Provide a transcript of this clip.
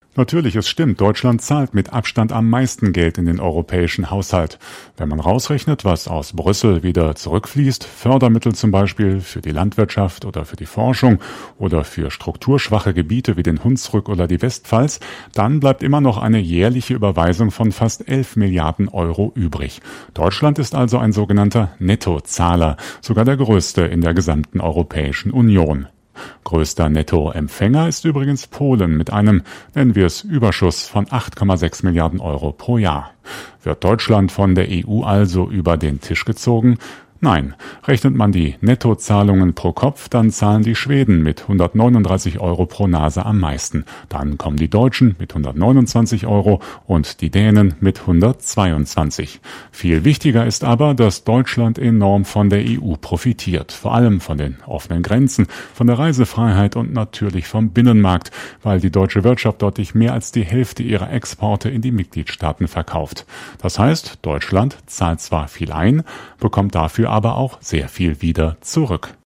Natürlich, es stimmt, Deutschland zahlt mit Abstand am meisten Geld in den europäischen Haushalt. Wenn man rausrechnet, was aus Brüssel wieder zurückfließt, Fördermittel zum Beispiel für die Landwirtschaft oder für die Forschung oder für strukturschwache Gebiete wie den Hunsrück oder die Westpfalz, dann bleibt immer noch eine jährliche Überweisung von fast 11 Milliarden Euro übrig. Deutschland ist also ein sogenannter Nettozahler, sogar der größte in der gesamten Europäischen Union. Größter Nettoempfänger ist übrigens Polen mit einem, nennen wir es, Überschuss von 8,6 Milliarden Euro pro Jahr. Wird Deutschland von der EU also über den Tisch gezogen? Nein, rechnet man die Nettozahlungen pro Kopf, dann zahlen die Schweden mit 139 Euro pro Nase am meisten. Dann kommen die Deutschen mit 129 Euro und die Dänen mit 122. Viel wichtiger ist aber, dass Deutschland enorm von der EU profitiert. Vor allem von den offenen Grenzen, von der Reisefreiheit und natürlich vom Binnenmarkt, weil die deutsche Wirtschaft deutlich mehr als die Hälfte ihrer Exporte in die Mitgliedstaaten verkauft. Das heißt, Deutschland zahlt zwar viel ein, bekommt dafür aber auch sehr viel wieder zurück.